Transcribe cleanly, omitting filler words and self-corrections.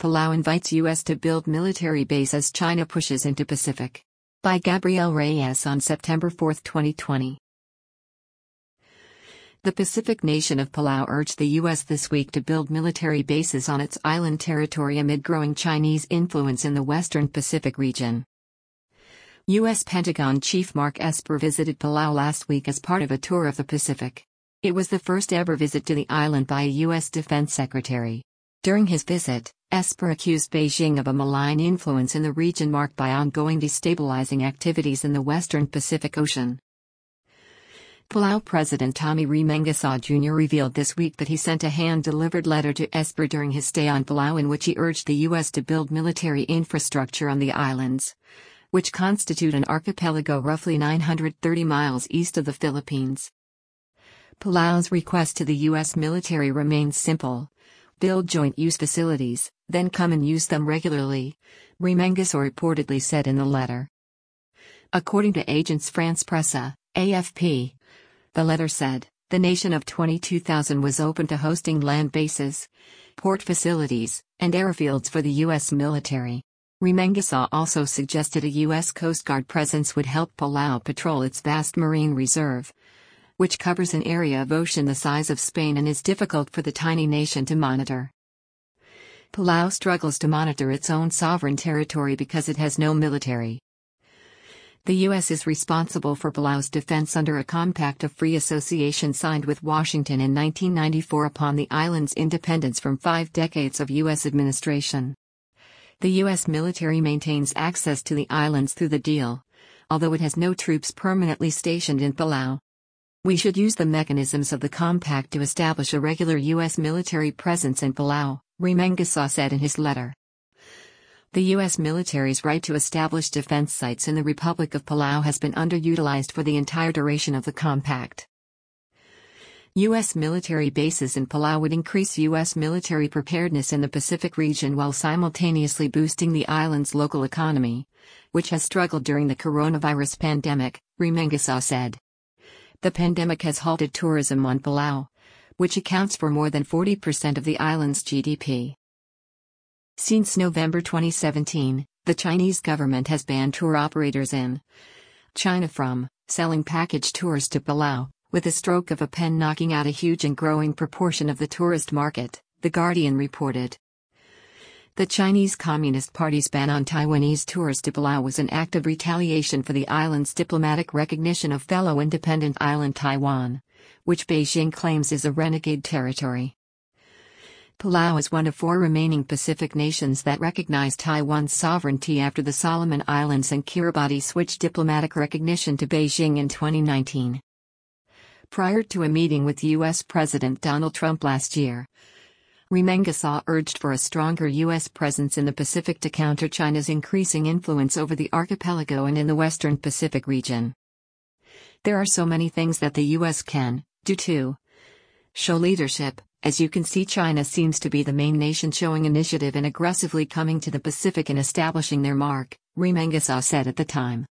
Palau invites U.S. to build military base as China pushes into Pacific. By Gabriel Reyes on September 4, 2020. The Pacific nation of Palau urged the U.S. this week to build military bases on its island territory amid growing Chinese influence in the Western Pacific region. U.S. Pentagon Chief Mark Esper visited Palau last week as part of a tour of the Pacific. It was the first ever visit to the island by a U.S. Defense Secretary. During his visit, Esper accused Beijing of a malign influence in the region marked by ongoing destabilizing activities in the Western Pacific Ocean. Palau President Tommy Remengesau Jr. revealed this week that he sent a hand-delivered letter to Esper during his stay on Palau in which he urged the U.S. to build military infrastructure on the islands, which constitute an archipelago roughly 930 miles east of the Philippines. Palau's request to the U.S. military remains simple: build joint-use facilities, then come and use them regularly, Remengesau reportedly said in the letter. According to Agence France-Presse, AFP, the letter said, the nation of 22,000 was open to hosting land bases, port facilities, and airfields for the U.S. military. Remengesau also suggested a U.S. Coast Guard presence would help Palau patrol its vast marine reserve, which covers an area of ocean the size of Spain and is difficult for the tiny nation to monitor. Palau struggles to monitor its own sovereign territory because it has no military. The U.S. is responsible for Palau's defense under a Compact of Free Association signed with Washington in 1994 upon the island's independence from 5 decades of U.S. administration. The U.S. military maintains access to the islands through the deal, although it has no troops permanently stationed in Palau. We should use the mechanisms of the compact to establish a regular U.S. military presence in Palau, Remengesau said in his letter. The U.S. military's right to establish defense sites in the Republic of Palau has been underutilized for the entire duration of the compact. U.S. military bases in Palau would increase U.S. military preparedness in the Pacific region while simultaneously boosting the island's local economy, which has struggled during the coronavirus pandemic, Remengesau said. The pandemic has halted tourism on Palau, which accounts for more than 40% of the island's GDP. Since November 2017, the Chinese government has banned tour operators in China from selling package tours to Palau, with a stroke of a pen knocking out a huge and growing proportion of the tourist market, The Guardian reported. The Chinese Communist Party's ban on Taiwanese tours to Palau was an act of retaliation for the island's diplomatic recognition of fellow independent island Taiwan, which Beijing claims is a renegade territory. Palau is one of 4 remaining Pacific nations that recognize Taiwan's sovereignty after the Solomon Islands and Kiribati switched diplomatic recognition to Beijing in 2019. Prior to a meeting with U.S. President Donald Trump last year, Remengesau urged for a stronger U.S. presence in the Pacific to counter China's increasing influence over the archipelago and in the Western Pacific region. There are so many things that the U.S. can do to show leadership. As you can see, China seems to be the main nation showing initiative and aggressively coming to the Pacific and establishing their mark, Remengesau said at the time.